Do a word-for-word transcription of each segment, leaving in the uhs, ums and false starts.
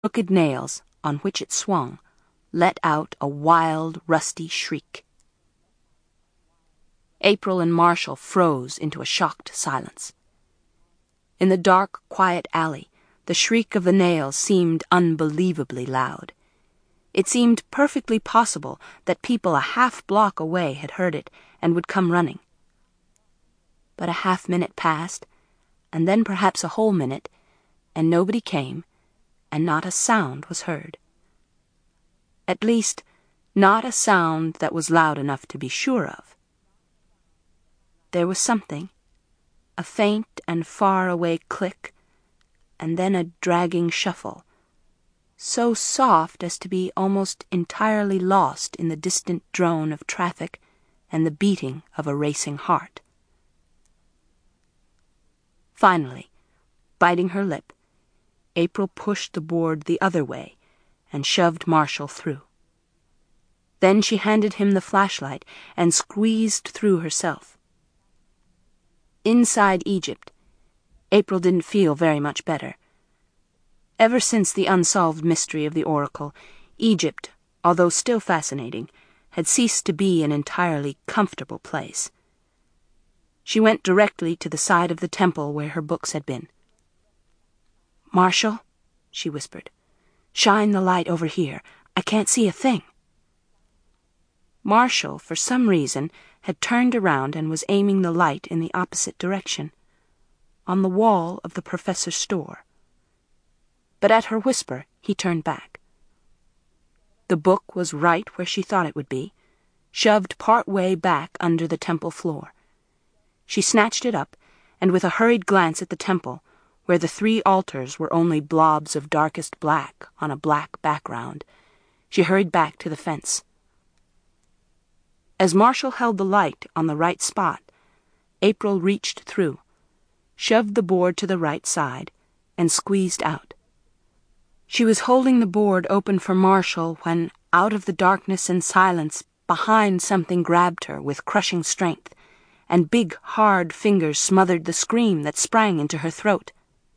crooked nails on which it swung let out a wild, rusty shriek. April and Marshall froze into a shocked silence. In the dark, quiet alley, the shriek of the nails seemed unbelievably loud. It seemed perfectly possible that people a half block away had heard it and would come running. But a half minute passed, and then perhaps a whole minute, and nobody came, and not a sound was heard. At least, not a sound that was loud enough to be sure of. There was something, a faint and far-away click, and then a dragging shuffle, so soft as to be almost entirely lost in the distant drone of traffic and the beating of a racing heart. Finally, biting her lip, April pushed the board the other way and shoved Marshall through. Then she handed him the flashlight and squeezed through herself. Inside Egypt, April didn't feel very much better. Ever since the unsolved mystery of the oracle, Egypt, although still fascinating, had ceased to be an entirely comfortable place. She went directly to the side of the temple where her books had been. "Marshall," she whispered, "shine the light over here. I can't see a thing." Marshall, for some reason, had turned around and was aiming the light in the opposite direction, on the wall of the professor's store. But at her whisper, he turned back. The book was right where she thought it would be, shoved part way back under the temple floor. She snatched it up, and with a hurried glance at the temple, where the three altars were only blobs of darkest black on a black background, she hurried back to the fence. As Marshall held the light on the right spot, April reached through, shoved the board to the right side, and squeezed out. She was holding the board open for Marshall when, out of the darkness and silence, behind something grabbed her with crushing strength, and big, hard fingers smothered the scream that sprang into her throat.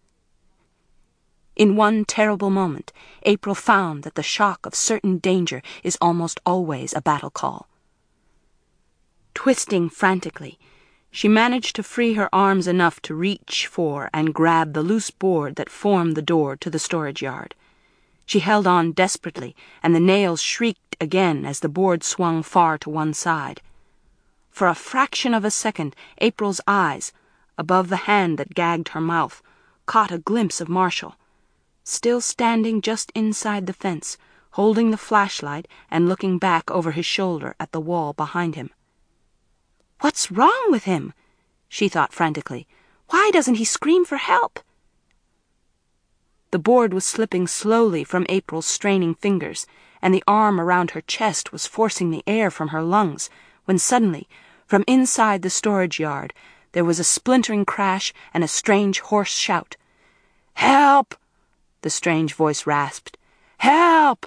In one terrible moment, April found that the shock of certain danger is almost always a battle call. Twisting frantically, she managed to free her arms enough to reach for and grab the loose board that formed the door to the storage yard. She held on desperately, and the nails shrieked again as the board swung far to one side. For a fraction of a second, April's eyes, above the hand that gagged her mouth, caught a glimpse of Marshall, still standing just inside the fence, holding the flashlight and looking back over his shoulder at the wall behind him. "What's wrong with him?" she thought frantically. "Why doesn't he scream for help?" The board was slipping slowly from April's straining fingers, and the arm around her chest was forcing the air from her lungs, when suddenly, from inside the storage yard, there was a splintering crash and a strange hoarse shout. "Help!" the strange voice rasped. "Help!"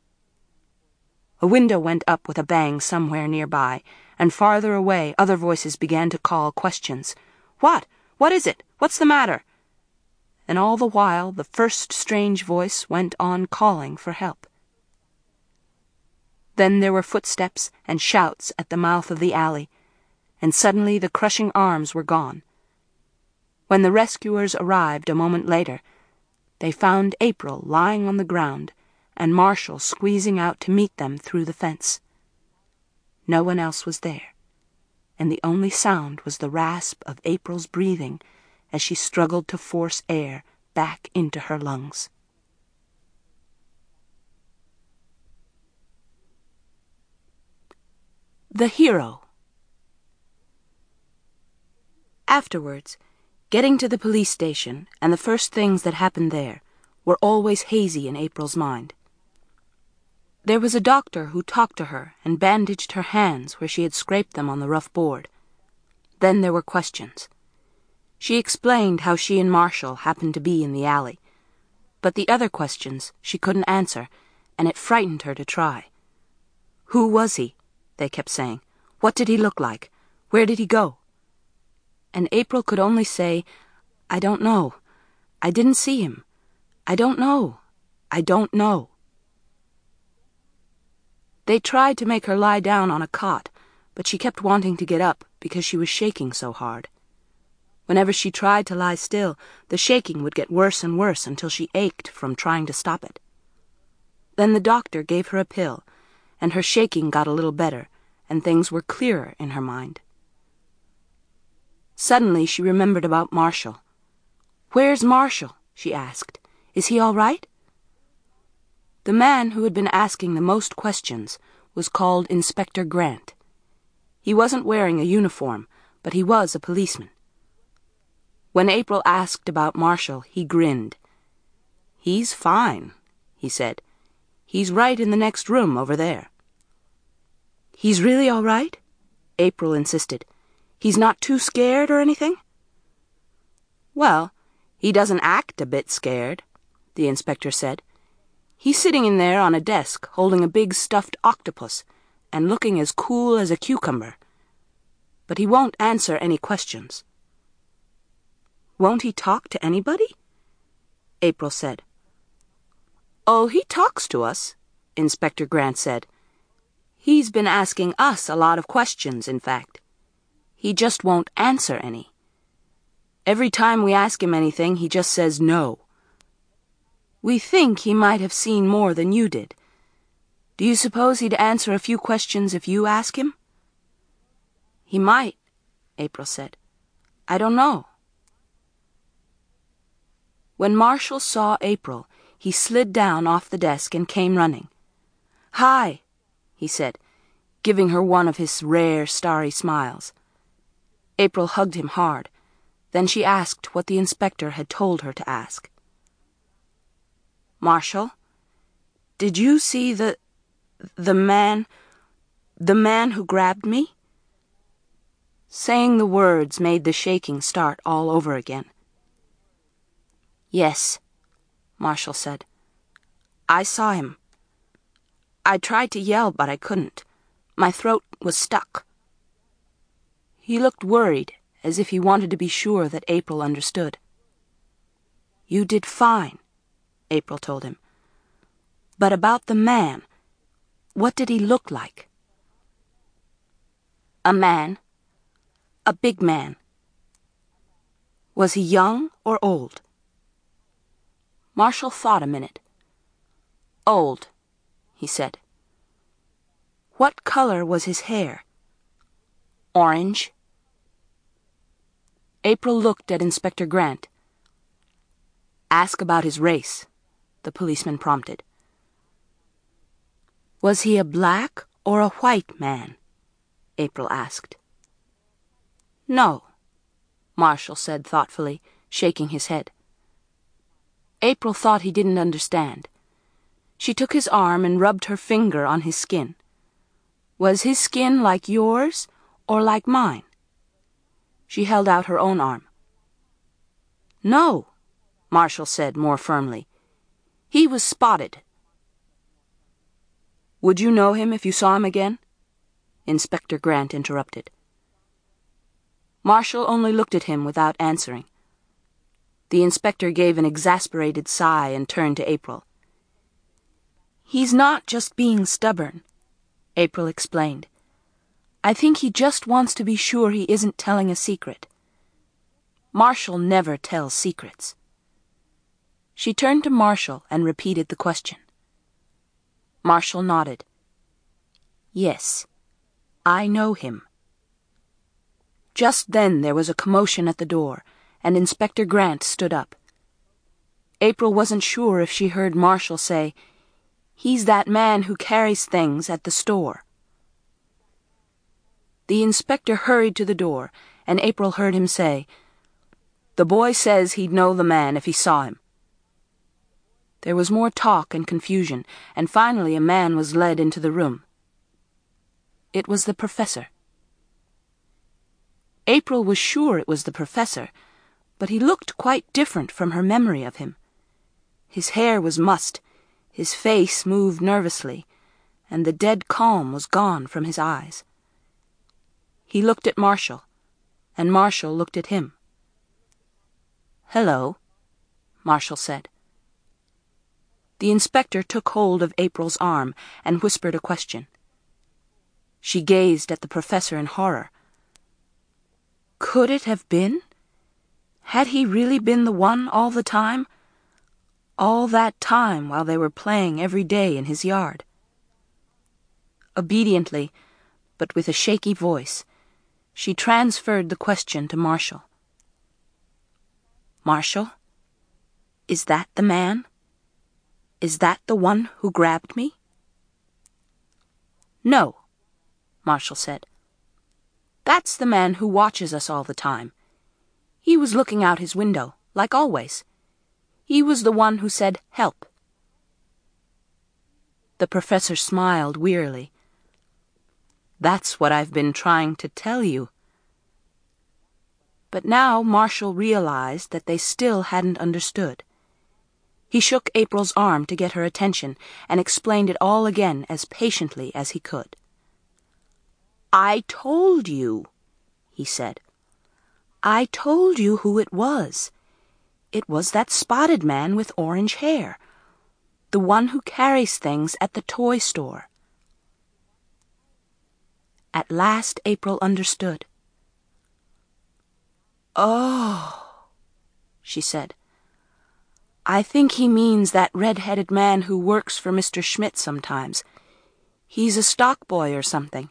A window went up with a bang somewhere nearby, and farther away other voices began to call questions. "What? What is it? What's the matter?" And all the while the first strange voice went on calling for help. Then there were footsteps and shouts at the mouth of the alley, and suddenly the crushing arms were gone. When the rescuers arrived a moment later, they found April lying on the ground and Marshall squeezing out to meet them through the fence. No one else was there, and the only sound was the rasp of April's breathing as she struggled to force air back into her lungs. The Hero. Afterwards, getting to the police station and the first things that happened there were always hazy in April's mind. There was a doctor who talked to her and bandaged her hands where she had scraped them on the rough board. Then there were questions. She explained how she and Marshall happened to be in the alley, but the other questions she couldn't answer, and it frightened her to try. Who was he? They kept saying. What did he look like? Where did he go? And April could only say, "I don't know. I didn't see him. I don't know. I don't know. They tried to make her lie down on a cot, but she kept wanting to get up because she was shaking so hard. Whenever she tried to lie still, the shaking would get worse and worse until she ached from trying to stop it. Then the doctor gave her a pill, and her shaking got a little better, and things were clearer in her mind. Suddenly she remembered about Marshall. "Where's Marshall?" she asked. "Is he all right?" The man who had been asking the most questions was called Inspector Grant. He wasn't wearing a uniform, but he was a policeman. When April asked about Marshall, he grinned. "He's fine," he said. "He's right in the next room over there." "He's really all right?" April insisted. "He's not too scared or anything?" "Well, he doesn't act a bit scared," the inspector said. "He's sitting in there on a desk holding a big stuffed octopus and looking as cool as a cucumber. But he won't answer any questions." "Won't he talk to anybody?" April said. "Oh, he talks to us," Inspector Grant said. "He's been asking us a lot of questions, in fact. He just won't answer any. Every time we ask him anything, he just says no. We think he might have seen more than you did. Do you suppose he'd answer a few questions if you ask him?" "He might," April said. "I don't know." When Marshall saw April, he slid down off the desk and came running. "Hi," he said, giving her one of his rare, starry smiles. April hugged him hard. Then she asked what the inspector had told her to ask. "Marshall, did you see the... the man... the man who grabbed me?" Saying the words made the shaking start all over again. "Yes," Marshall said. "I saw him. I tried to yell, but I couldn't. My throat was stuck." He looked worried, as if he wanted to be sure that April understood. "You did fine," April told him. "But about the man, what did he look like?" "A man. A big man." "Was he young or old?" Marshall thought a minute. "Old," he said. "What color was his hair?" "Orange." April looked at Inspector Grant. "Ask about his race," the policeman prompted. "Was he a black or a white man?" April asked. "No," Marshall said thoughtfully, shaking his head. April thought he didn't understand. She took his arm and rubbed her finger on his skin. "Was his skin like yours or like mine?" She held out her own arm. "No," Marshall said more firmly. "He was spotted." "Would you know him if you saw him again?" Inspector Grant interrupted. Marshall only looked at him without answering. The inspector gave an exasperated sigh and turned to April. "He's not just being stubborn," April explained. "I think he just wants to be sure he isn't telling a secret. Marshall never tells secrets." She turned to Marshall and repeated the question. Marshall nodded. "Yes, I know him." Just then there was a commotion at the door, and Inspector Grant stood up. April wasn't sure if she heard Marshall say, "He's that man who carries things at the store." The inspector hurried to the door, and April heard him say, "The boy says he'd know the man if he saw him." There was more talk and confusion, and finally a man was led into the room. It was the professor. April was sure it was the professor, but he looked quite different from her memory of him. His hair was mussed, his face moved nervously, and the dead calm was gone from his eyes. He looked at Marshall, and Marshall looked at him. "Hello," Marshall said. The inspector took hold of April's arm and whispered a question. She gazed at the professor in horror. Could it have been? Had he really been the one all the time? All that time while they were playing every day in his yard? Obediently, but with a shaky voice, she transferred the question to Marshall. Marshall, is that the man? Is that the one who grabbed me? No, Marshall said. That's the man who watches us all the time. He was looking out his window, like always. He was the one who said, "Help." The professor smiled wearily. That's what I've been trying to tell you. But now Marshall realized that they still hadn't understood. He shook April's arm to get her attention and explained it all again as patiently as he could. I told you, he said. I told you who it was. It was that spotted man with orange hair, the one who carries things at the toy store. At last April understood. Oh, she said. I think he means that red-headed man who works for Mister Schmidt sometimes. He's a stock boy or something.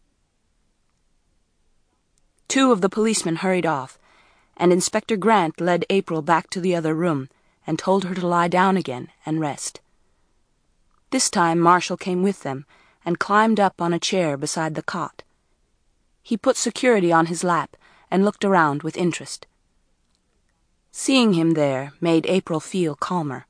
Two of the policemen hurried off, and Inspector Grant led April back to the other room and told her to lie down again and rest. This time Marshall came with them and climbed up on a chair beside the cot. He put security on his lap and looked around with interest. Seeing him there made April feel calmer.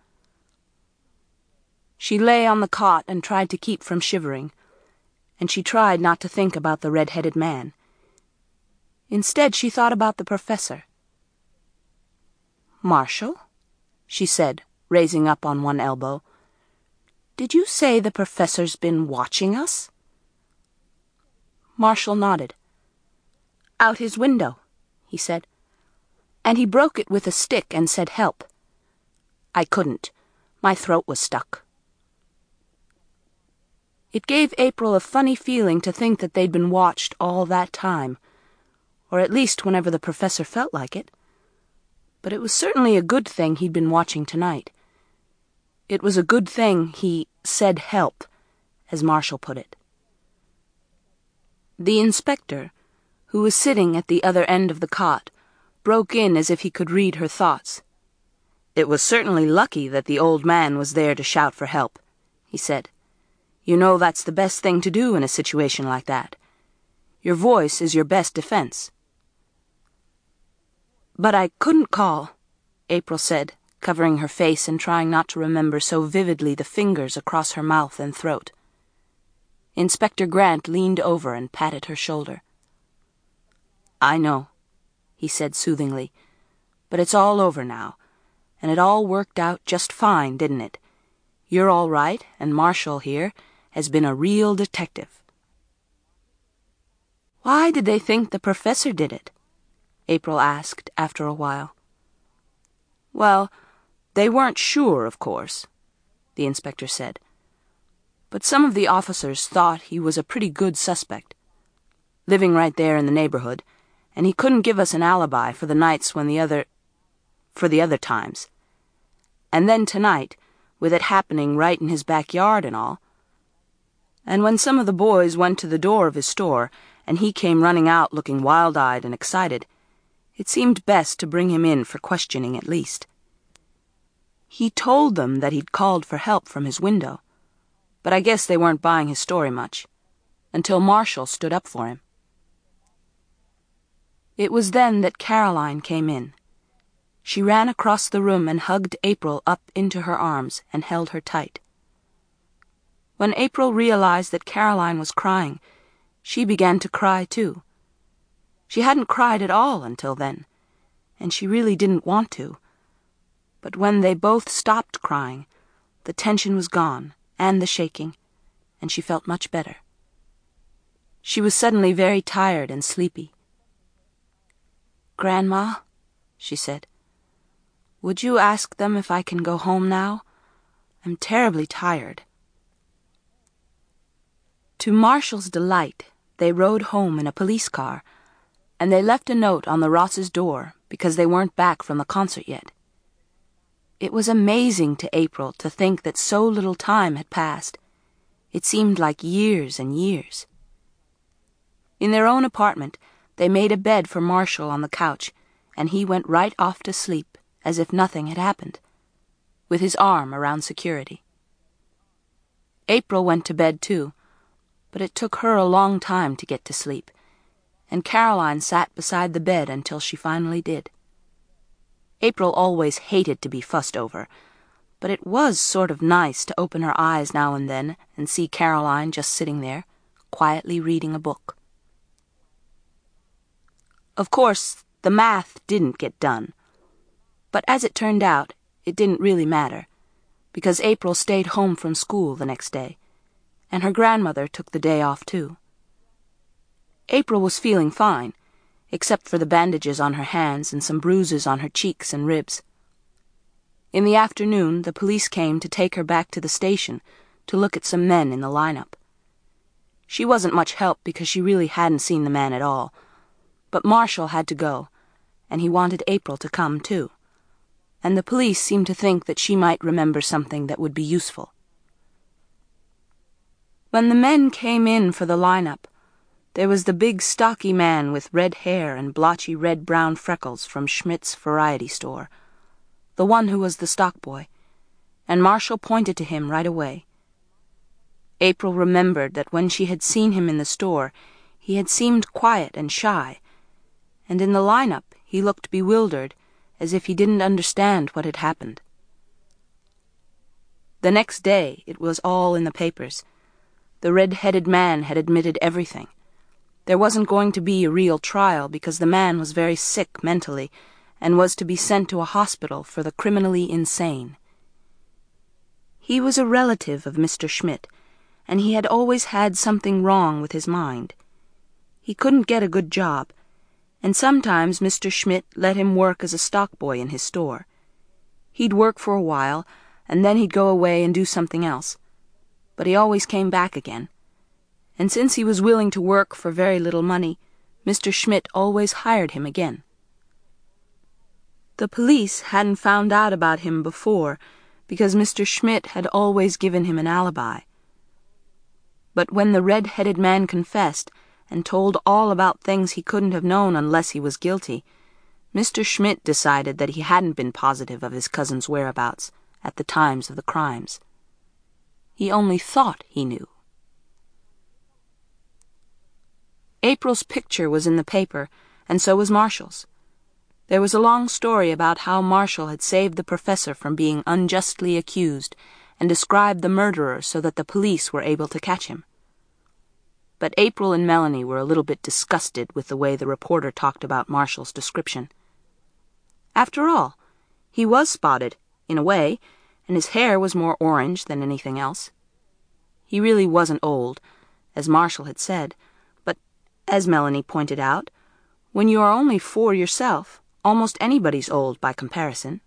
She lay on the cot and tried to keep from shivering, and she tried not to think about the red-headed man. Instead, she thought about the professor. Marshall, she said, raising up on one elbow, did you say the professor's been watching us? Marshall nodded. Out his window, he said. And he broke it with a stick and said, help. I couldn't. My throat was stuck. It gave April a funny feeling to think that they'd been watched all that time, or at least whenever the professor felt like it. But it was certainly a good thing he'd been watching tonight. It was a good thing he said help, as Marshall put it. The inspector, who was sitting at the other end of the cot, broke in as if he could read her thoughts. It was certainly lucky that the old man was there to shout for help, he said. You know that's the best thing to do in a situation like that. Your voice is your best defense. But I couldn't call, April said, covering her face and trying not to remember so vividly the fingers across her mouth and throat. Inspector Grant leaned over and patted her shoulder. I know, he said soothingly, but it's all over now, and it all worked out just fine, didn't it? You're all right, and Marshall here has been a real detective. Why did they think the professor did it? April asked after a while. Well, they weren't sure, of course, the inspector said. But some of the officers thought he was a pretty good suspect, living right there in the neighborhood, and he couldn't give us an alibi for the nights when the other... for the other times. And then tonight, with it happening right in his backyard and all. And when some of the boys went to the door of his store, and he came running out looking wild-eyed and excited, it seemed best to bring him in for questioning at least. He told them that he'd called for help from his window, but I guess they weren't buying his story much, until Marshall stood up for him. It was then that Caroline came in. She ran across the room and hugged April up into her arms and held her tight. When April realized that Caroline was crying, she began to cry too. She hadn't cried at all until then, and she really didn't want to. But when they both stopped crying, the tension was gone, and the shaking, and she felt much better. She was suddenly very tired and sleepy. Grandma, she said, would you ask them if I can go home now? I'm terribly tired." To Marshall's delight, they rode home in a police car, and they left a note on the Rosses' door because they weren't back from the concert yet. It was amazing to April to think that so little time had passed. It seemed like years and years. In their own apartment, they made a bed for Marshall on the couch, and he went right off to sleep as if nothing had happened, with his arm around Security. April went to bed too, but it took her a long time to get to sleep, and Caroline sat beside the bed until she finally did. April always hated to be fussed over, but it was sort of nice to open her eyes now and then and see Caroline just sitting there, quietly reading a book. Of course, the math didn't get done, but as it turned out, it didn't really matter, because April stayed home from school the next day, and her grandmother took the day off too. April was feeling fine, except for the bandages on her hands and some bruises on her cheeks and ribs. In the afternoon, the police came to take her back to the station to look at some men in the lineup. She wasn't much help because she really hadn't seen the man at all, but Marshall had to go, and he wanted April to come too, and the police seemed to think that she might remember something that would be useful. When the men came in for the lineup, there was the big stocky man with red hair and blotchy red-brown freckles from Schmidt's variety store, the one who was the stock boy, and Marshall pointed to him right away. April remembered that when she had seen him in the store, he had seemed quiet and shy, and in the lineup he looked bewildered, as if he didn't understand what had happened. The next day it was all in the papers. The red-headed man had admitted everything. There wasn't going to be a real trial because the man was very sick mentally and was to be sent to a hospital for the criminally insane. He was a relative of Mister Schmidt, and he had always had something wrong with his mind. He couldn't get a good job, and sometimes Mister Schmidt let him work as a stock boy in his store. He'd work for a while, and then he'd go away and do something else. But he always came back again. And since he was willing to work for very little money, Mister Schmidt always hired him again. The police hadn't found out about him before because Mister Schmidt had always given him an alibi. But when the red-headed man confessed and told all about things he couldn't have known unless he was guilty, Mister Schmidt decided that he hadn't been positive of his cousin's whereabouts at the times of the crimes. He only thought he knew. April's picture was in the paper, and so was Marshall's. There was a long story about how Marshall had saved the professor from being unjustly accused and described the murderer so that the police were able to catch him. But April and Melanie were a little bit disgusted with the way the reporter talked about Marshall's description. After all, he was spotted, in a way, and his hair was more orange than anything else. He really wasn't old, as Marshall had said, but, as Melanie pointed out, when you are only four yourself, almost anybody's old by comparison.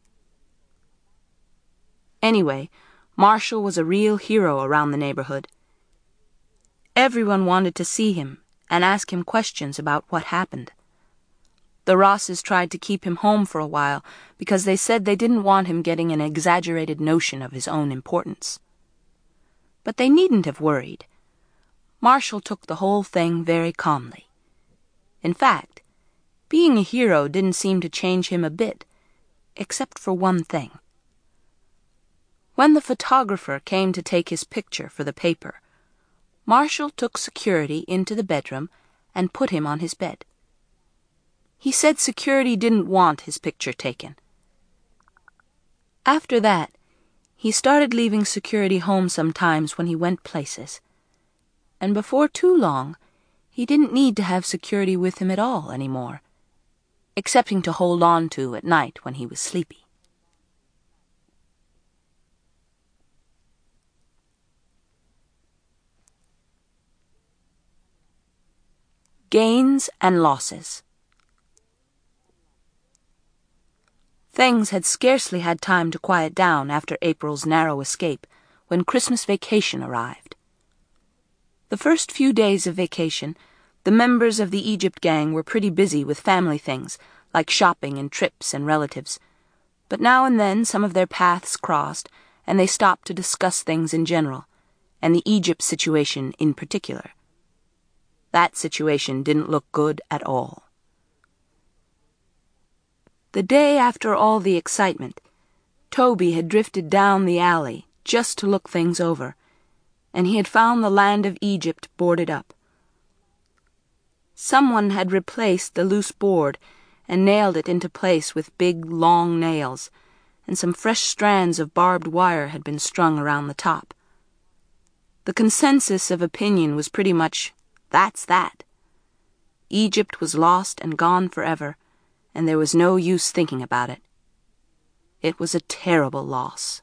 Anyway, Marshall was a real hero around the neighborhood. Everyone wanted to see him and ask him questions about what happened. The Rosses tried to keep him home for a while because they said they didn't want him getting an exaggerated notion of his own importance. But they needn't have worried. Marshall took the whole thing very calmly. In fact, being a hero didn't seem to change him a bit, except for one thing. When the photographer came to take his picture for the paper, Marshall took Security into the bedroom and put him on his bed. He said Security didn't want his picture taken. After that, he started leaving Security home sometimes when he went places. And before too long, he didn't need to have Security with him at all anymore, excepting to hold on to at night when he was sleepy. Gains and losses. Things had scarcely had time to quiet down after April's narrow escape when Christmas vacation arrived. The first few days of vacation, the members of the Egypt gang were pretty busy with family things, like shopping and trips and relatives, but now and then some of their paths crossed, and they stopped to discuss things in general, and the Egypt situation in particular. That situation didn't look good at all. The day after all the excitement, Toby had drifted down the alley just to look things over, and he had found the land of Egypt boarded up. Someone had replaced the loose board and nailed it into place with big, long nails, and some fresh strands of barbed wire had been strung around the top. The consensus of opinion was pretty much, that's that. Egypt was lost and gone forever, and there was no use thinking about it. It was a terrible loss.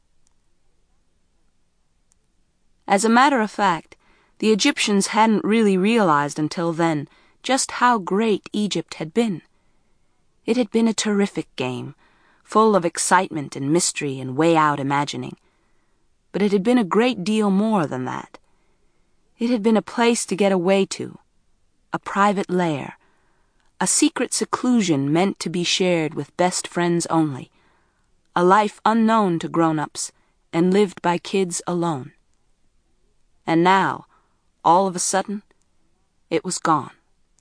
As a matter of fact, the Egyptians hadn't really realized until then just how great Egypt had been. It had been a terrific game, full of excitement and mystery and way-out imagining. But it had been a great deal more than that. It had been a place to get away to, a private lair, a secret seclusion meant to be shared with best friends only, a life unknown to grown-ups and lived by kids alone. And now, all of a sudden, it was gone.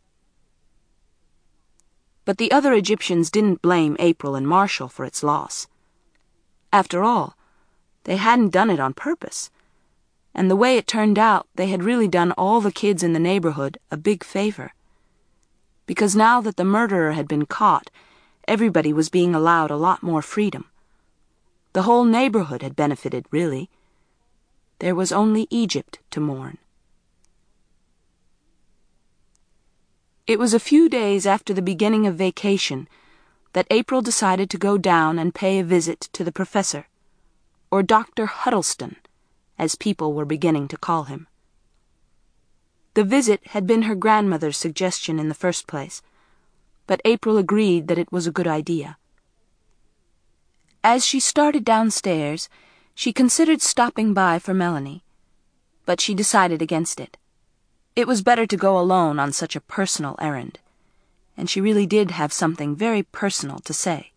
But the other Egyptians didn't blame April and Marshall for its loss. After all, they hadn't done it on purpose, and the way it turned out, they had really done all the kids in the neighborhood a big favor. Because now that the murderer had been caught, everybody was being allowed a lot more freedom. The whole neighborhood had benefited, really. There was only Egypt to mourn. It was a few days after the beginning of vacation that April decided to go down and pay a visit to the professor, or Doctor Huddleston, as people were beginning to call him. The visit had been her grandmother's suggestion in the first place, but April agreed that it was a good idea. As she started downstairs, she considered stopping by for Melanie, but she decided against it. It was better to go alone on such a personal errand, and she really did have something very personal to say.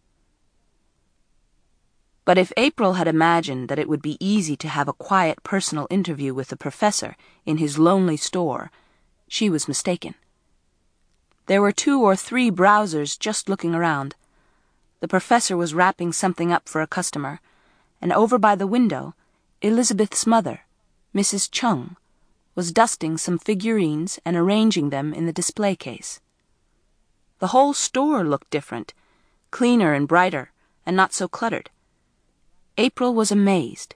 But if April had imagined that it would be easy to have a quiet personal interview with the professor in his lonely store, she was mistaken. There were two or three browsers just looking around. The professor was wrapping something up for a customer, and over by the window, Elizabeth's mother, Missus Chung, was dusting some figurines and arranging them in the display case. The whole store looked different, cleaner and brighter, and not so cluttered. April was amazed.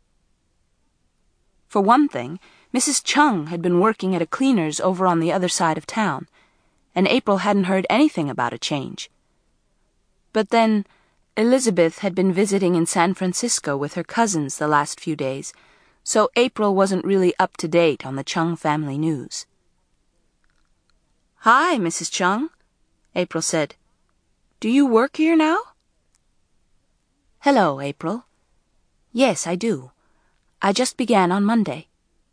For one thing, Missus Chung had been working at a cleaner's over on the other side of town, and April hadn't heard anything about a change. But then, Elizabeth had been visiting in San Francisco with her cousins the last few days, so April wasn't really up to date on the Chung family news. "Hi, Missus Chung," April said. "Do you work here now?" "Hello, April. Yes, I do. I just began on Monday."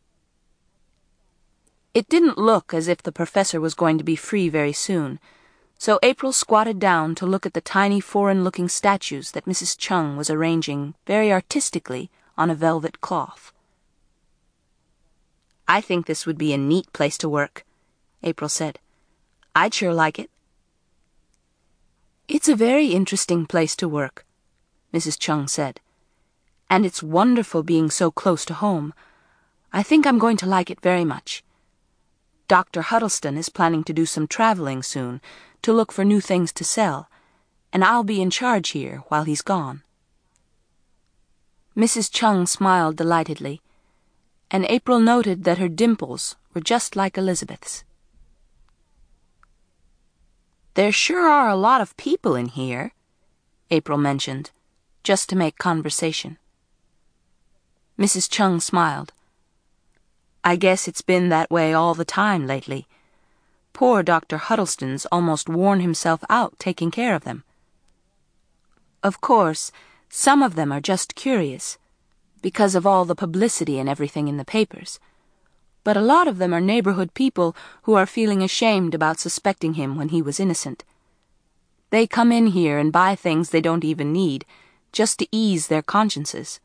It didn't look as if the professor was going to be free very soon, so April squatted down to look at the tiny foreign-looking statues that Missus Chung was arranging very artistically on a velvet cloth. "I think this would be a neat place to work," April said. "I'd sure like it." "It's a very interesting place to work," Missus Chung said. "And it's wonderful being so close to home. I think I'm going to like it very much. Doctor Huddleston is planning to do some traveling soon to look for new things to sell, and I'll be in charge here while he's gone." Missus Chung smiled delightedly, and April noted that her dimples were just like Elizabeth's. "There sure are a lot of people in here," April mentioned, just to make conversation. Missus Chung smiled. "I guess it's been that way all the time lately. Poor Doctor Huddleston's almost worn himself out taking care of them." Of course, some of them are just curious, because of all the publicity and everything in the papers. But a lot of them are neighborhood people who are feeling ashamed about suspecting him when he was innocent. They come in here and buy things they don't even need, just to ease their consciences.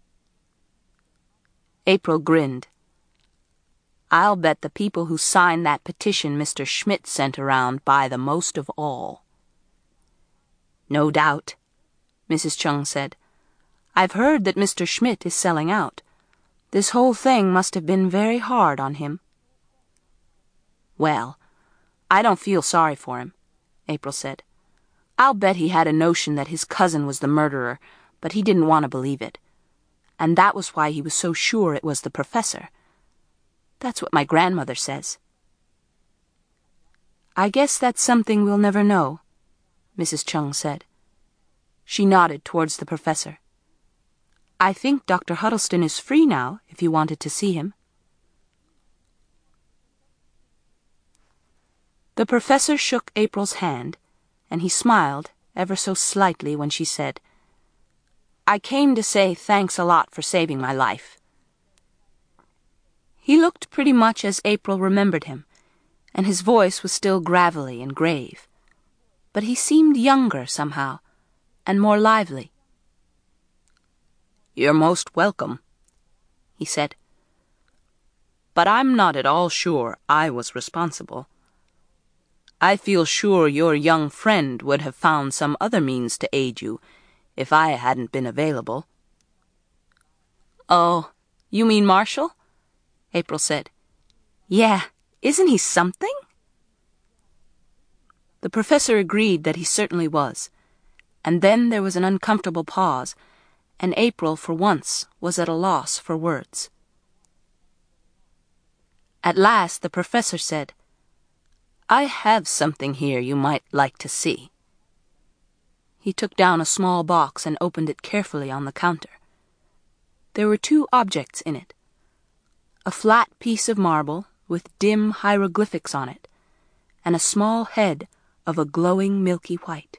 April grinned. I'll bet the people who signed that petition Mister Schmidt sent around buy the most of all. No doubt, Missus Chung said. I've heard that Mister Schmidt is selling out. This whole thing must have been very hard on him. Well, I don't feel sorry for him, April said. I'll bet he had a notion that his cousin was the murderer, but he didn't want to believe it. And that was why he was so sure it was the professor. That's what my grandmother says. I guess that's something we'll never know, Missus Chung said. She nodded towards the professor. I think Doctor Huddleston is free now, if you wanted to see him. The professor shook April's hand, and he smiled ever so slightly when she said, I came to say thanks a lot for saving my life. He looked pretty much as April remembered him, and his voice was still gravelly and grave. But he seemed younger somehow, and more lively. You're most welcome, he said. But I'm not at all sure I was responsible. I feel sure your young friend would have found some other means to aid you if I hadn't been available. Oh, you mean Marshall? April said. Yeah, isn't he something? The professor agreed that he certainly was, and then there was an uncomfortable pause, and April, for once, was at a loss for words. At last the professor said, I have something here you might like to see. He took down a small box and opened it carefully on the counter. There were two objects in it. A flat piece of marble with dim hieroglyphics on it, and a small head of a glowing milky white.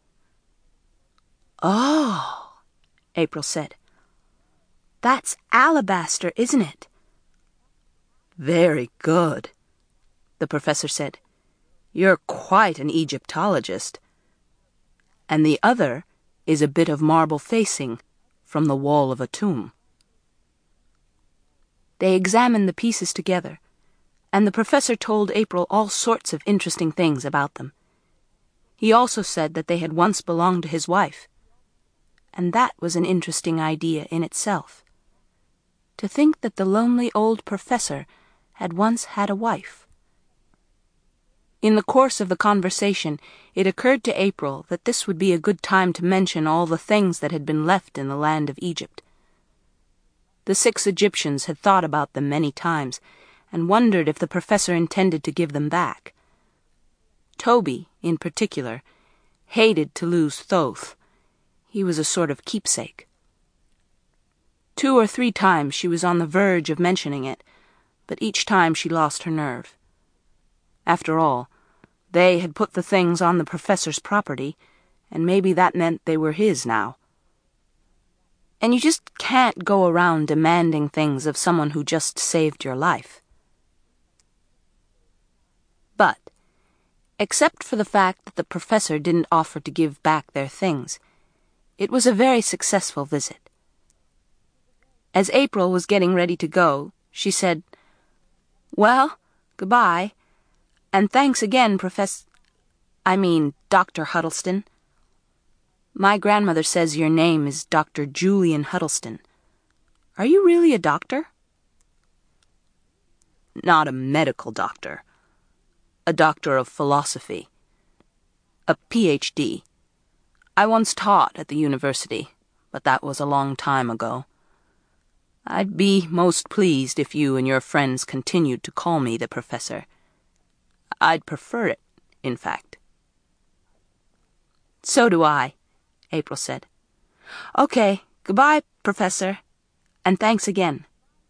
Oh, April said. That's alabaster, isn't it? Very good, the professor said. You're quite an Egyptologist. And the other is a bit of marble facing from the wall of a tomb. They examined the pieces together, and the professor told April all sorts of interesting things about them. He also said that they had once belonged to his wife, and that was an interesting idea in itself. To think that the lonely old professor had once had a wife. In the course of the conversation, it occurred to April that this would be a good time to mention all the things that had been left in the land of Egypt. The six Egyptians had thought about them many times, and wondered if the professor intended to give them back. Toby, in particular, hated to lose Thoth. He was a sort of keepsake. Two or three times she was on the verge of mentioning it, but each time she lost her nerve. After all, they had put the things on the professor's property, and maybe that meant they were his now. And you just can't go around demanding things of someone who just saved your life. But, except for the fact that the professor didn't offer to give back their things, it was a very successful visit. As April was getting ready to go, she said, Well, goodbye. And thanks again, Professor... I mean, Doctor Huddleston. My grandmother says your name is Doctor Julian Huddleston. Are you really a doctor? Not a medical doctor. A doctor of philosophy. A P H D. I once taught at the university, but that was a long time ago. I'd be most pleased if you and your friends continued to call me the professor. I'd prefer it, in fact. So do I, April said. Okay, goodbye, Professor, and thanks again.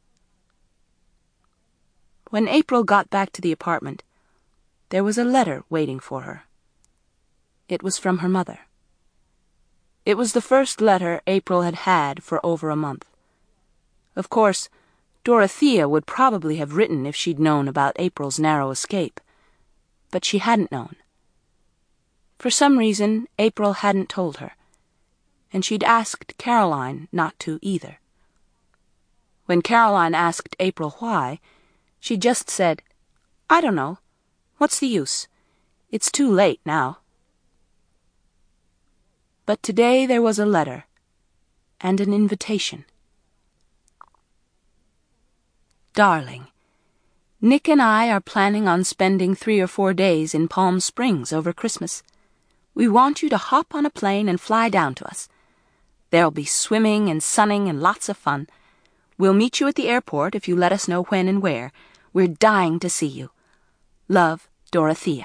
When April got back to the apartment, there was a letter waiting for her. It was from her mother. It was the first letter April had had for over a month. Of course, Dorothea would probably have written if she'd known about April's narrow escape, but she hadn't known. For some reason, April hadn't told her, and she'd asked Caroline not to either. When Caroline asked April why, she just said, "I don't know. What's the use? It's too late now." But today there was a letter and an invitation. Darling, Nick and I are planning on spending three or four days in Palm Springs over Christmas. We want you to hop on a plane and fly down to us. There'll be swimming and sunning and lots of fun. We'll meet you at the airport if you let us know when and where. We're dying to see you. Love, Dorothea.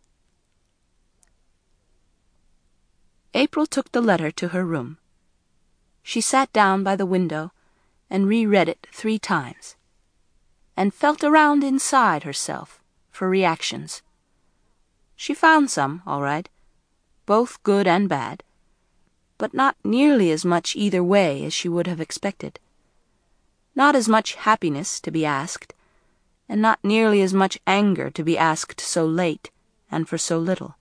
April took the letter to her room. She sat down by the window and reread it three times, and felt around inside herself for reactions. She found some, all right, both good and bad, but not nearly as much either way as she would have expected. Not as much happiness to be asked, and not nearly as much anger to be asked so late and for so little.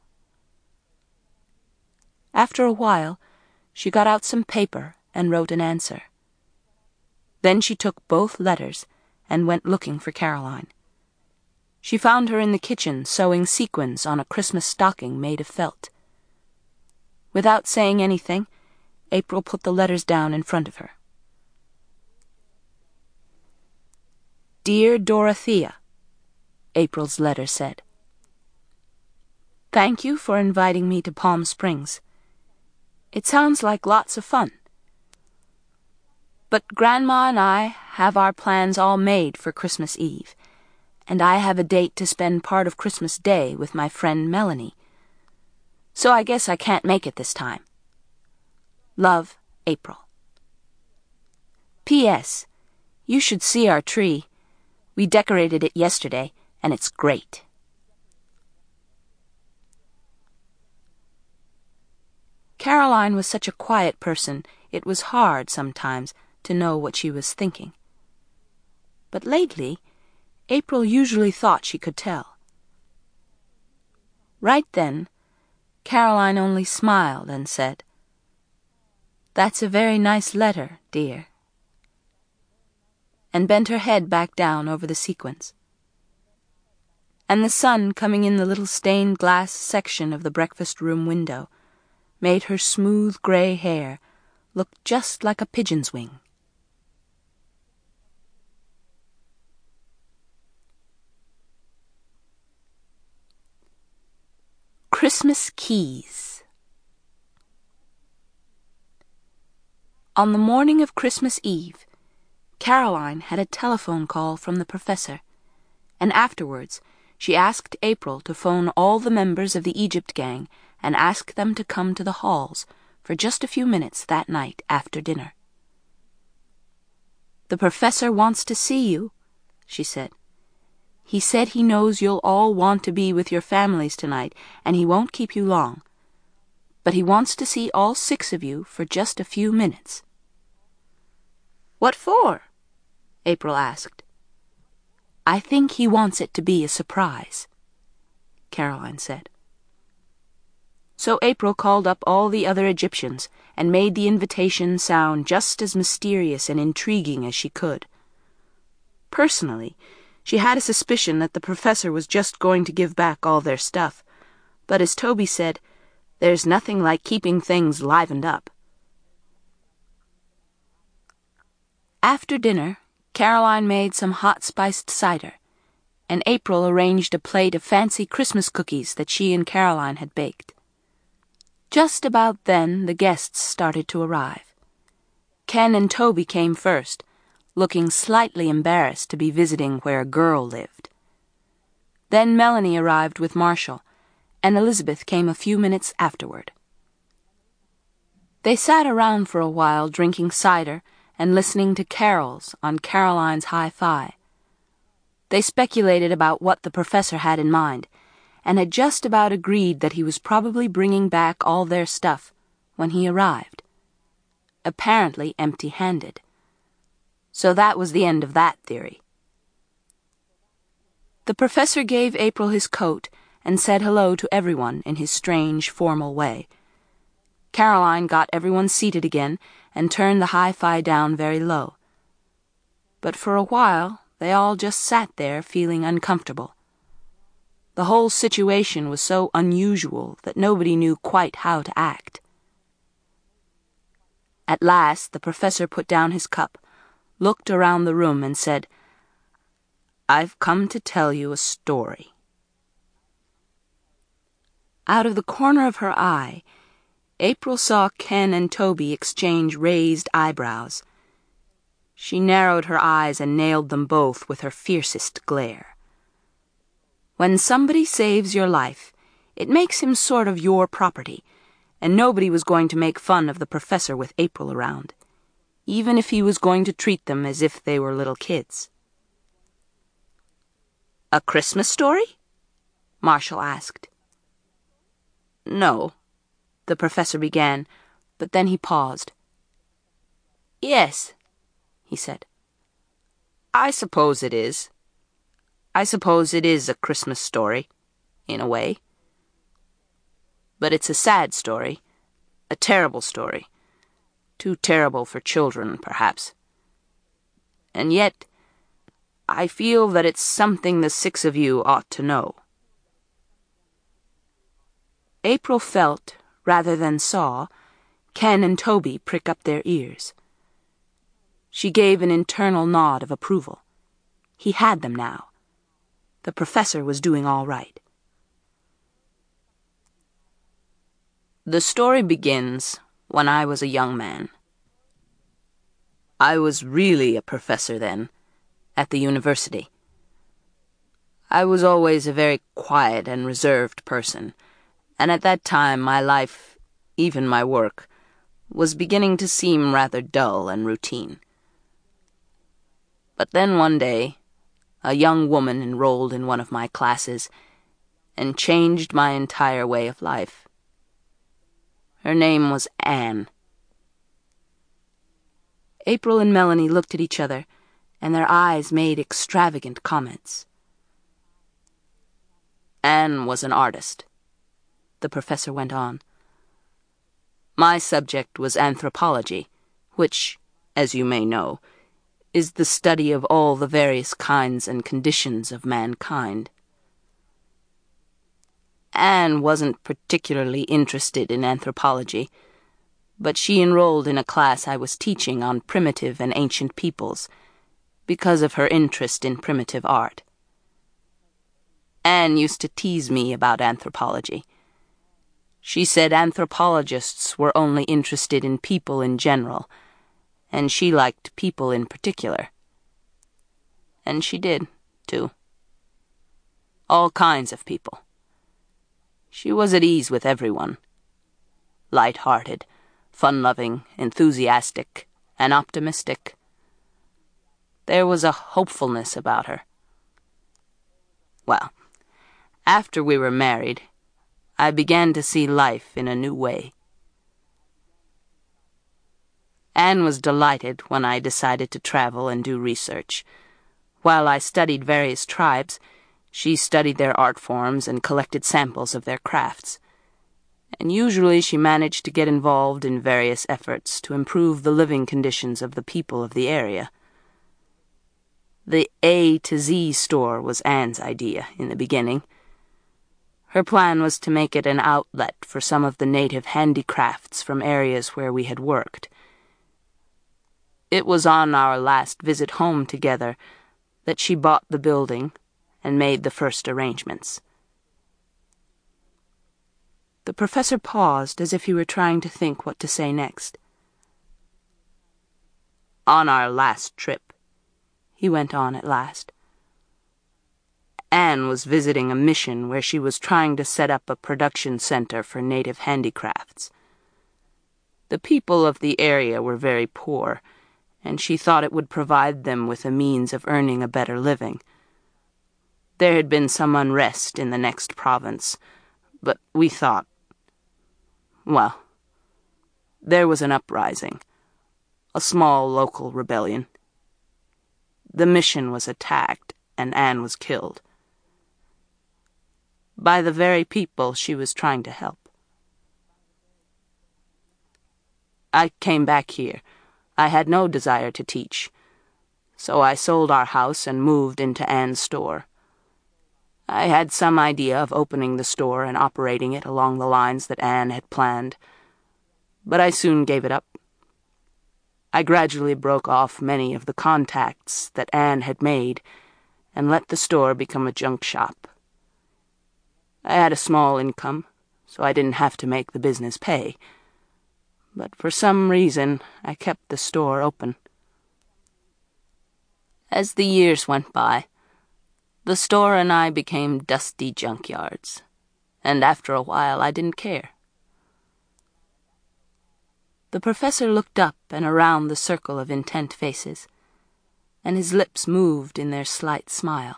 After a while, she got out some paper and wrote an answer. Then she took both letters and went looking for Caroline. She found her in the kitchen sewing sequins on a Christmas stocking made of felt. Without saying anything, April put the letters down in front of her. Dear Dorothea, April's letter said. Thank you for inviting me to Palm Springs. It sounds like lots of fun. But Grandma and I have our plans all made for Christmas Eve, and I have a date to spend part of Christmas Day with my friend Melanie. So I guess I can't make it this time. Love, April. P S You should see our tree. We decorated it yesterday, and it's great. Caroline was such a quiet person, it was hard sometimes to know what she was thinking. But lately, April usually thought she could tell. Right then, Caroline only smiled and said, That's a very nice letter, dear, and bent her head back down over the sequins. And the sun coming in the little stained glass section of the breakfast room window made her smooth gray hair look just like a pigeon's wing. Christmas Keys. On the morning of Christmas Eve, Caroline had a telephone call from the professor, and afterwards she asked April to phone all the members of the Egypt gang and ask them to come to the halls for just a few minutes that night after dinner. The professor wants to see you, she said. He said he knows you'll all want to be with your families tonight, and he won't keep you long. But he wants to see all six of you for just a few minutes. What for? April asked. I think he wants it to be a surprise, Caroline said. So April called up all the other Egyptians and made the invitation sound just as mysterious and intriguing as she could. Personally, she had a suspicion that the professor was just going to give back all their stuff, but as Toby said, there's nothing like keeping things livened up. After dinner, Caroline made some hot-spiced cider, and April arranged a plate of fancy Christmas cookies that she and Caroline had baked. Just about then, the guests started to arrive. Ken and Toby came first, looking slightly embarrassed to be visiting where a girl lived. Then Melanie arrived with Marshall, and Elizabeth came a few minutes afterward. They sat around for a while drinking cider and listening to carols on Caroline's hi-fi. They speculated about what the professor had in mind, and had just about agreed that he was probably bringing back all their stuff when he arrived, apparently empty-handed. So that was the end of that theory. The professor gave April his coat and said hello to everyone in his strange, formal way. Caroline got everyone seated again and turned the hi-fi down very low. But for a while, they all just sat there feeling uncomfortable. The whole situation was so unusual that nobody knew quite how to act. At last, the professor put down his cup, looked around the room and said, "I've come to tell you a story." Out of the corner of her eye, April saw Ken and Toby exchange raised eyebrows. She narrowed her eyes and nailed them both with her fiercest glare. When somebody saves your life, it makes him sort of your property, and nobody was going to make fun of the professor with April around, even if he was going to treat them as if they were little kids. "A Christmas story?" Marshall asked. "No," the professor began, but then he paused. "Yes," he said. "I suppose it is. I suppose it is a Christmas story, in a way. But it's a sad story, a terrible story, too terrible for children, perhaps. And yet, I feel that it's something the six of you ought to know." April felt, rather than saw, Ken and Toby prick up their ears. She gave an internal nod of approval. He had them now. The professor was doing all right. "The story begins when I was a young man. I was really a professor then, at the university. I was always a very quiet and reserved person, and at that time my life, even my work, was beginning to seem rather dull and routine. But then one day, a young woman enrolled in one of my classes and changed my entire way of life. Her name was Anne." April and Melanie looked at each other, and their eyes made extravagant comments. "Anne was an artist," the professor went on. "My subject was anthropology, which, as you may know, is the study of all the various kinds and conditions of mankind. Anne wasn't particularly interested in anthropology, but she enrolled in a class I was teaching on primitive and ancient peoples because of her interest in primitive art. Anne used to tease me about anthropology. She said anthropologists were only interested in people in general, and she liked people in particular. And she did, too. All kinds of people. She was at ease with everyone. Light-hearted, fun-loving, enthusiastic, and optimistic. There was a hopefulness about her. Well, after we were married, I began to see life in a new way. Anne was delighted when I decided to travel and do research. While I studied various tribes, she studied their art forms and collected samples of their crafts. And usually she managed to get involved in various efforts to improve the living conditions of the people of the area. The A to Z store was Anne's idea in the beginning. Her plan was to make it an outlet for some of the native handicrafts from areas where we had worked. It was on our last visit home together that she bought the building and made the first arrangements. The professor paused as if he were trying to think what to say next. "On our last trip," he went on at last, "Anne was visiting a mission where she was trying to set up a production center for native handicrafts. The people of the area were very poor, and she thought it would provide them with a means of earning a better living. There had been some unrest in the next province, but we thought, well, There was an uprising, a small local rebellion. The mission was attacked, and Anne was killed. By the very people she was trying to help. I came back here. I had no desire to teach, so I sold our house and moved into Anne's store. I had some idea of opening the store and operating it along the lines that Anne had planned, but I soon gave it up. I gradually broke off many of the contacts that Anne had made and let the store become a junk shop. I had a small income, so I didn't have to make the business pay, but for some reason I kept the store open. As the years went by, the store and I became dusty junkyards, and after a while I didn't care. The professor looked up and around the circle of intent faces, and his lips moved in their slight smile.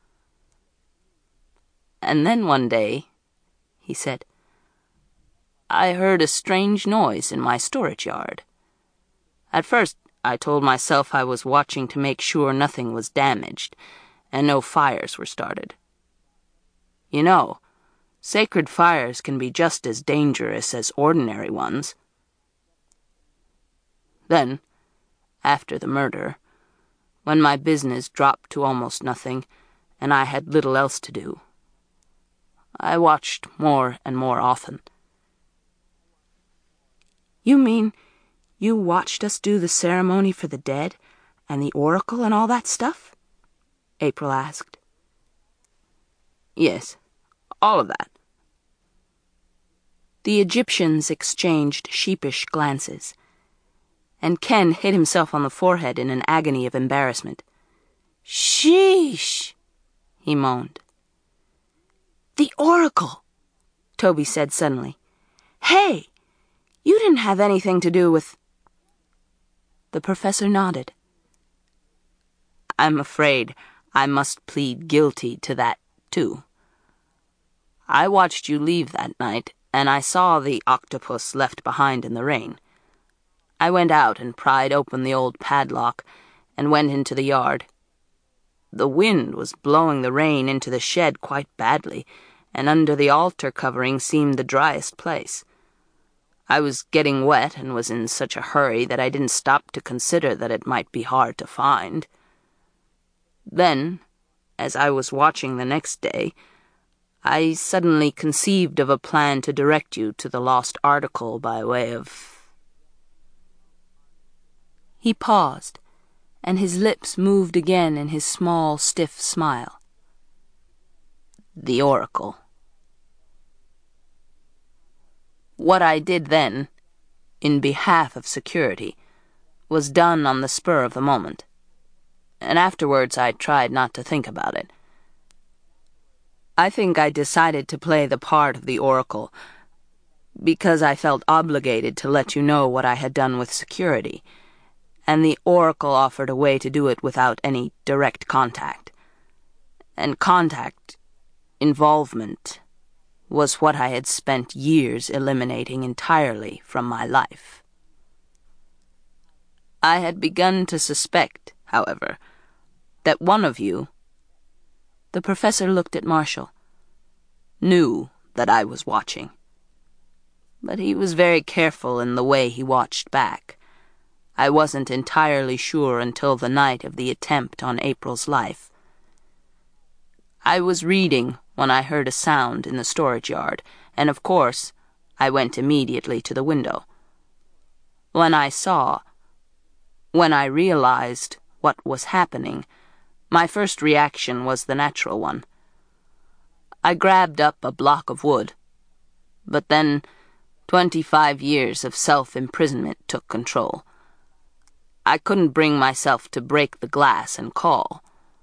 And then one day, he said, I heard a strange noise in my storage yard. At first, I told myself I was watching to make sure nothing was damaged, and no fires were started. You know, sacred fires can be just as dangerous as ordinary ones. Then, after the murder, when my business dropped to almost nothing, and I had little else to do, I watched more and more often. You mean you watched us do the ceremony for the dead, and the oracle and all that stuff? April asked. Yes, all of that. The Egyptians exchanged sheepish glances, and Ken hit himself on the forehead in an agony of embarrassment. Sheesh, he moaned. The oracle, Toby said suddenly. Hey, you didn't have anything to do with... The professor nodded. I'm afraid I must plead guilty to that, too. I watched you leave that night, and I saw the octopus left behind in the rain. I went out and pried open the old padlock and went into the yard. The wind was blowing the rain into the shed quite badly, and under the altar covering seemed the driest place. I was getting wet and was in such a hurry that I didn't stop to consider that it might be hard to find. Then, as I was watching the next day, I suddenly conceived of a plan to direct you to the lost article by way of... He paused, and his lips moved again in his small, stiff smile. The oracle. What I did then, in behalf of security, was done on the spur of the moment, and afterwards I tried not to think about it. I think I decided to play the part of the oracle because I felt obligated to let you know what I had done with security, and the oracle offered a way to do it without any direct contact. And contact, involvement, was what I had spent years eliminating entirely from my life. I had begun to suspect, however, that one of you, the professor looked at Marshall, knew that I was watching. But he was very careful in the way he watched back. I wasn't entirely sure until the night of the attempt on April's life. I was reading when I heard a sound in the storage yard, and of course, I went immediately to the window. When I saw, when I realized what was happening, my first reaction was the natural one. I grabbed up a block of wood, but then twenty-five years of self-imprisonment took control. I couldn't bring myself to break the glass and call.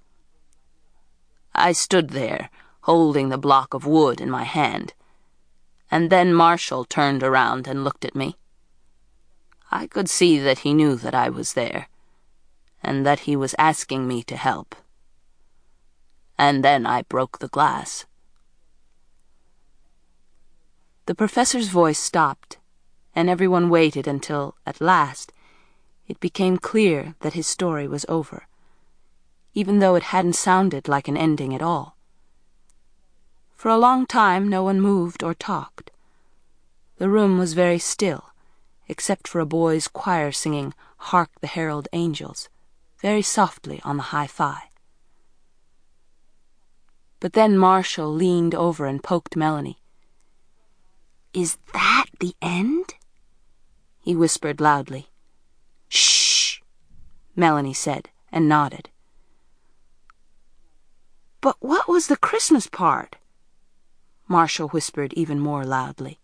I stood there, holding the block of wood in my hand, and then Marshall turned around and looked at me. I could see that he knew that I was there, and that he was asking me to help. And then I broke the glass. The professor's voice stopped, and everyone waited until, at last, it became clear that his story was over, even though it hadn't sounded like an ending at all. For a long time no one moved or talked. The room was very still, except for a boy's choir singing "Hark the Herald Angels," very softly on the hi-fi. But then Marshall leaned over and poked Melanie. "Is that the end?" he whispered loudly. "Shh," Melanie said, and nodded. "But what was the Christmas part?" Marshall whispered even more loudly.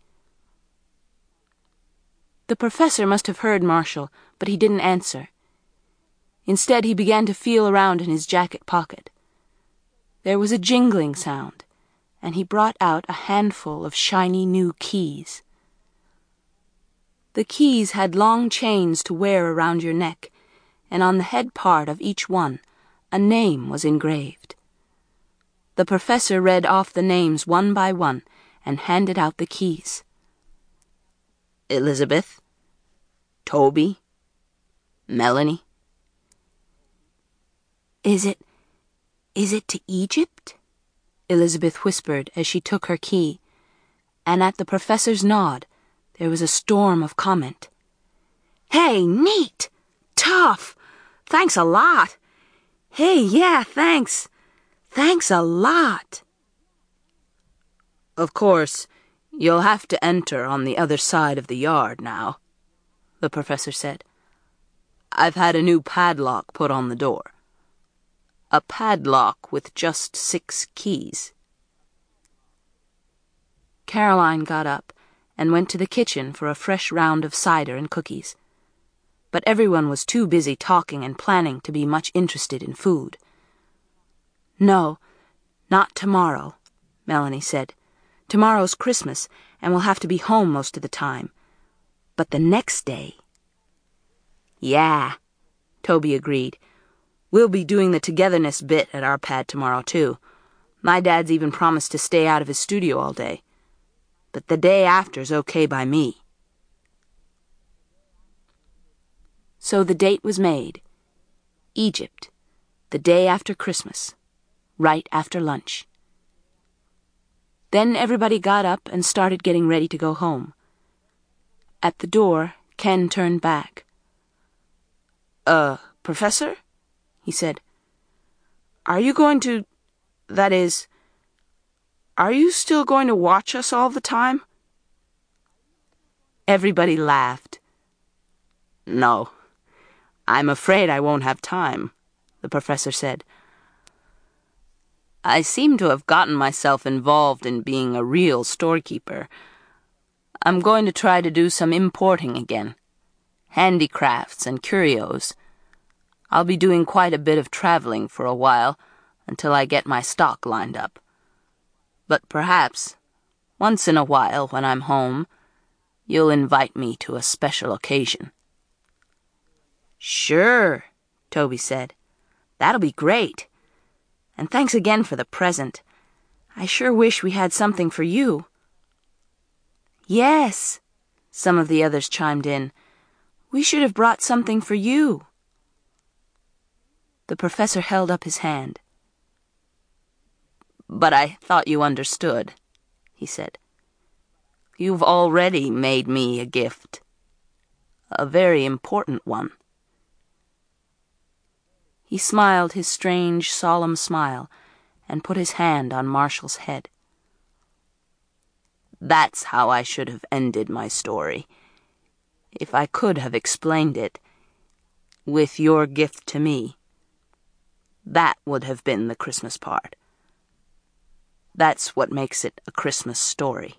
The professor must have heard Marshall, but he didn't answer. Instead, he began to feel around in his jacket pocket. There was a jingling sound, and he brought out a handful of shiny new keys. The keys had long chains to wear around your neck, and on the head part of each one, a name was engraved. The professor read off the names one by one and handed out the keys. Elizabeth, Toby, Melanie. Is it, is it to Egypt? Elizabeth whispered as she took her key, and at the professor's nod, there was a storm of comment. "Hey, neat! Tough! Thanks a lot! Hey, yeah, thanks! Thanks a lot!" "Of course, you'll have to enter on the other side of the yard now," the professor said. "I've had a new padlock put on the door. A padlock with just six keys." Caroline got up and went to the kitchen for a fresh round of cider and cookies. But everyone was too busy talking and planning to be much interested in food. "No, not tomorrow," Melanie said. "Tomorrow's Christmas, and we'll have to be home most of the time. But the next day..." "Yeah," Toby agreed. "We'll be doing the togetherness bit at our pad tomorrow, too. My dad's even promised to stay out of his studio all day. But the day after's okay by me." So the date was made. Egypt, the day after Christmas, right after lunch. Then everybody got up and started getting ready to go home. At the door, Ken turned back. Uh, Professor?" he said. "Are you going to... that is... are you still going to watch us all the time?" Everybody laughed. "No, I'm afraid I won't have time," the professor said. "I seem to have gotten myself involved in being a real storekeeper. I'm going to try to do some importing again. Handicrafts and curios. I'll be doing quite a bit of traveling for a while until I get my stock lined up. But perhaps, once in a while when I'm home, you'll invite me to a special occasion." "Sure," Toby said. "That'll be great. And thanks again for the present. I sure wish we had something for you." "Yes," some of the others chimed in. "We should have brought something for you." The professor held up his hand. "But I thought you understood," he said. "You've already made me a gift. A very important one." He smiled his strange, solemn smile and put his hand on Marshall's head. "That's how I should have ended my story. If I could have explained it, with your gift to me. That would have been the Christmas part. That's what makes it a Christmas story."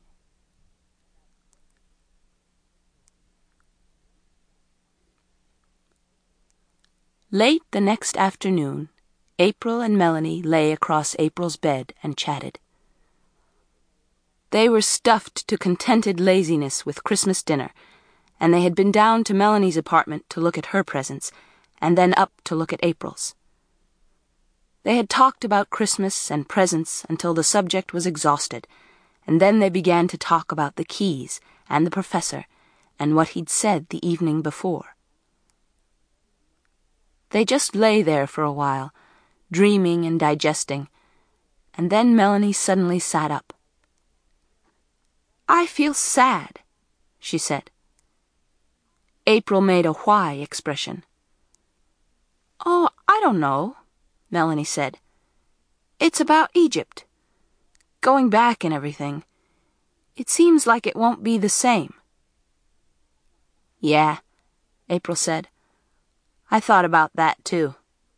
Late the next afternoon, April and Melanie lay across April's bed and chatted. They were stuffed to contented laziness with Christmas dinner, and they had been down to Melanie's apartment to look at her presents, and then up to look at April's. They had talked about Christmas and presents until the subject was exhausted, and then they began to talk about the keys and the professor, and what he'd said the evening before. They just lay there for a while, dreaming and digesting, and then Melanie suddenly sat up. "I feel sad," she said. April made a why expression. "Oh, I don't know," Melanie said. "It's about Egypt. Going back and everything. It seems like it won't be the same." "Yeah," April said. "I thought about that too."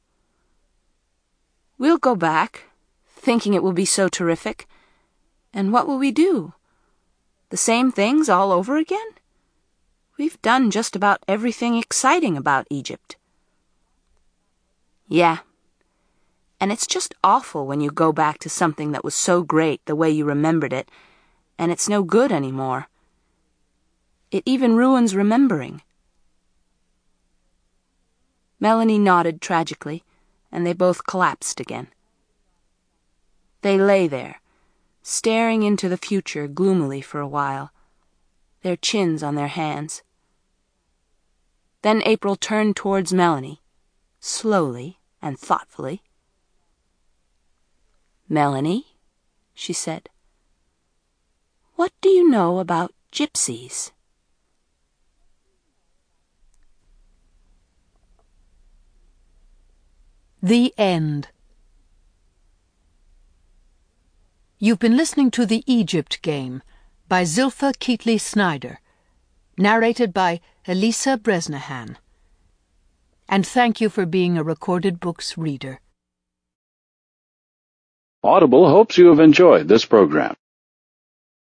"We'll go back, thinking it will be so terrific. And what will we do? The same things all over again? We've done just about everything exciting about Egypt." "Yeah. And it's just awful when you go back to something that was so great the way you remembered it, and it's no good anymore. It even ruins remembering." Melanie nodded tragically, and they both collapsed again. They lay there, staring into the future gloomily for a while, their chins on their hands. Then April turned towards Melanie, slowly and thoughtfully. "Melanie," she said, "what do you know about gypsies?" The End. You've been listening to The Egypt Game by Zilpha Keatley Snyder, narrated by Elisa Bresnahan. And thank you for being a Recorded Books reader. Audible hopes you have enjoyed this program.